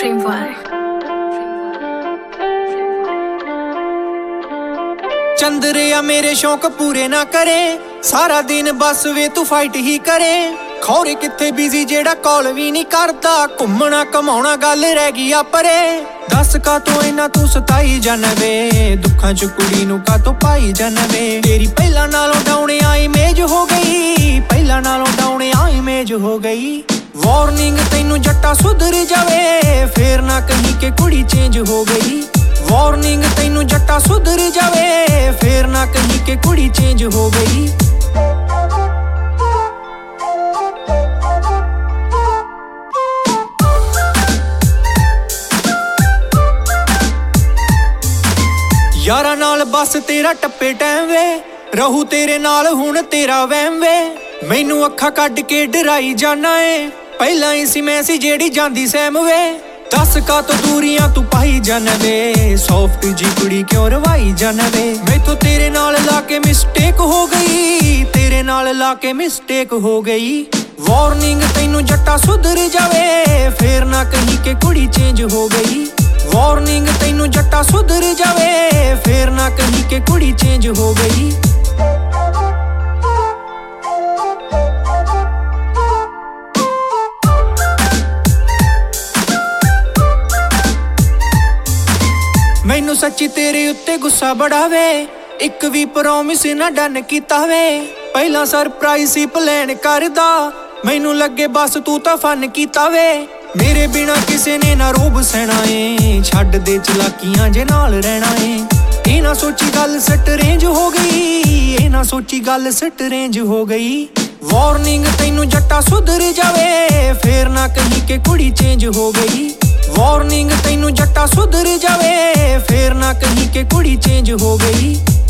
Dream Boy। Chandriya मेरे शौक पूरे ना करे, सारा दिन बस वे तू फाइट ही करे। खौरे किथे बिजी जेड़ा कॉल भी नहीं करता, घुमना कमाउणा गल रह गई आ परे। दस का तो इना तू सताई जानवे, दुखां च कुड़ी नूं का तो पाई जानवे। तेरी पहला नालों डाउन आ इमेज हो गई, पहला नालों डाउन आ इमेज हो गई। वार्निंग तैनू जट्टा सुधर जावे, फेर ना कहीं के कुड़ी चेंज हो गई। वार्निंग तैनू जट्टा सुधर जावे, फेर ना कहीं के कुड़ी चेंज हो गई। यारा नाल बस तेरा टप्पे टैम वे, रहू तेरे नाल हुण तेरा वहम वे। मैनू अखा कड के डराई जाना है, पहला ही सी मैं सी जेड़ी जांदी सैम वे। दस का तो दूरियां तू पाई जानवे, सॉफ्ट जी कुड़ी क्यों रवाई जानवे। मैं तो तेरे नाल लाके मिस्टेक हो गई, तेरे नाल लाके मिस्टेक हो गई। वार्निंग तैनू जट्टा सुधर जावे, फेर ना कहीं के कुड़ी चेंज हो गई। वार्निंग तैनू जट्टा सुधर जावे, फेर ना कहीं के कुड़ी चेंज हो गई। मैनू सच्ची तेरे उत्ते गुस्सा बड़ा वे, एक भी प्रॉमिस ना डन कीता वे। पहला सरप्राइज ही प्लान करदा, मैनू लगे बस तू तां फन कीता वे। मेरे बिना किसे ने ना रोब सहना है, छड्ड दे चलाकियां जे नाल रहना है। ए ना सोची गल सट रेंज हो गई, ए ना सोची गल सट रेंज हो गई। वार्निंग तैनू जट्टा सुधर जावे, फेर ना कहीं के कुड़ी चेंज हो गई। वार्निंग तैनू जट्टा सुधर जावे, फेर ना कहीं के कुड़ी चेंज हो गई।